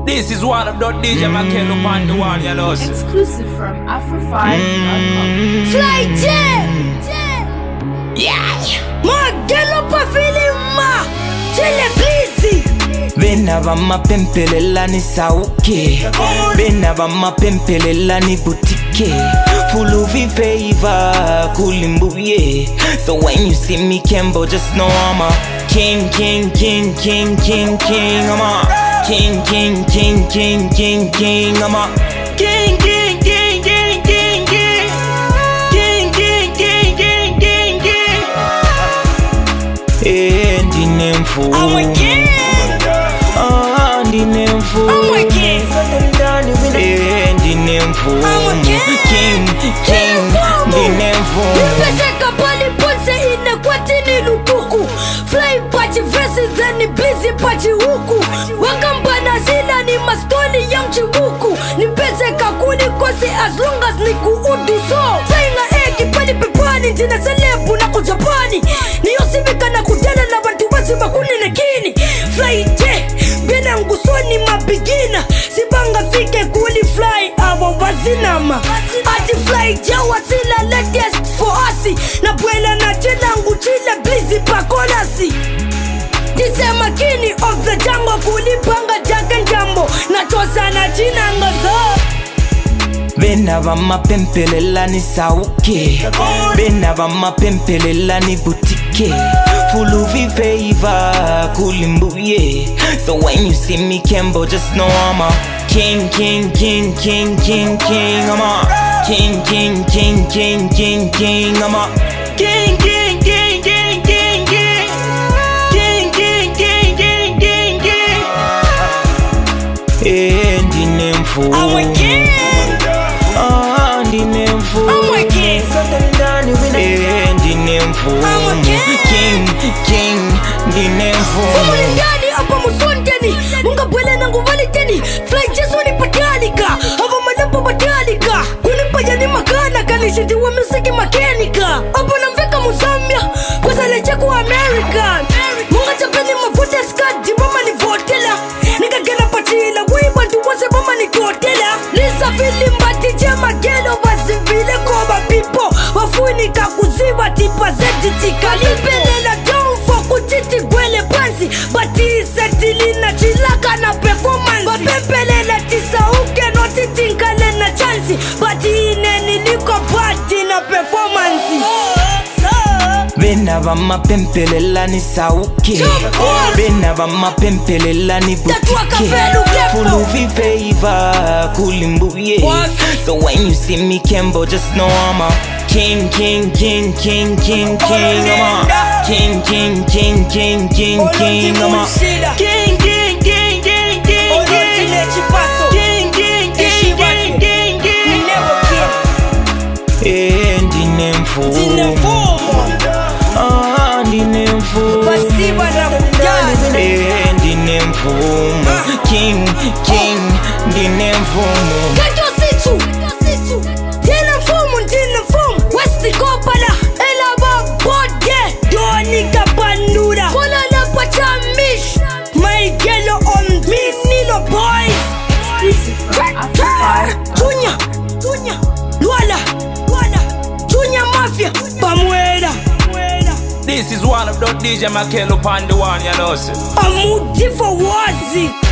This is one of the DJ Makello upon the one, you know. Exclusive from Afro5.com. Fly J! Yeah. Makello pa filima Chile please. Bena bama pempelela ni sauke, bena bama pempelela ni boutique. Full of favor, kulimbuye. So when you see me Kembo, just know I'm a king, king, king, king, king, king. I'm a king, king, king, king, king, king. I'm a king, king, king, king, king, king. King, king, king, king, king, king. And the name for I'm a king. the name for I'm a king. and the name for I'm a king. King, king, the name for Nipeseka pali ponse ine kwatini lukuku. Fly pachi verses then busy pachi huku. Wakambana zila ni mastoni ya mchibuku. Nipeseka kuni kosi as long as ni kuudu so. Sainga eki pali pepani tina selebu na kujapani. Ni yosibika na kujana na bantu basi makuni nekini. Fly J, bena ngusoni mabigina. Sibanga fike kuli fly abo bazinama. Ati fly J wasila latest for us. Na bwela na chila nguchila busy pakolasi. Disema kini of the jungle kulipanga jake njambo. Na chosa na china ngazo. bena bama pempelela ni sauke, bena bama pempelela ni boutique. Full of favor, kulimbuye. So when you see me Kembo, just know I'm a king, king, king, king, king, king. I'm a king, king, king, king, king, king. I'm a king, king, king, king, king, king. King, king, king, king, king, king. And the name for I'm a king. the name for I'm a king. and the name for I'm a king. king, the name for Mulingani apa musondeni. Munga bwele na nguvaliteni. Fly Jesu ni patalika. Apa malapo patalika. Kunipa yani makana kanishindi wa musiki makenika. Apa namveka Muzambia. Kwa sale cheku America. Munga chapeni mafuta skadi mama ni votela. Nika gena patila wiba nduwase mama ni kotela. Lisa filimbati jema geno basi vile koba pipo. Wafunika kuziba tipa zeti tika. Libelela down kutiti gwele pansi. Bati setilina chilaka na performance. Bapepelela tisa uke no titinkale na chansi. Bati ine niliko party na performance. bena bama pempelela ni sauke, bena bama pempelela ni boutique. Full of favor, kulimbuye. So when you see me Kembo, just know I'm a king, king, king, king, king, king. I'm a king, king, king, king, king, king. I'm a king, king, king, king, king, king. King, king, king, king, king, king. And the name for the name for and the name for king, king, the name for Kato situ Tina fumu Westi kopala Ela ba bode Doni kapanura Kola la pachamish My gelo on me Nilo boys Exclusive from Afro5.com. Tunya Luala Tunya mafia Pamuera This is one of the DJ Makello upon the one, you know. Amudi for wazi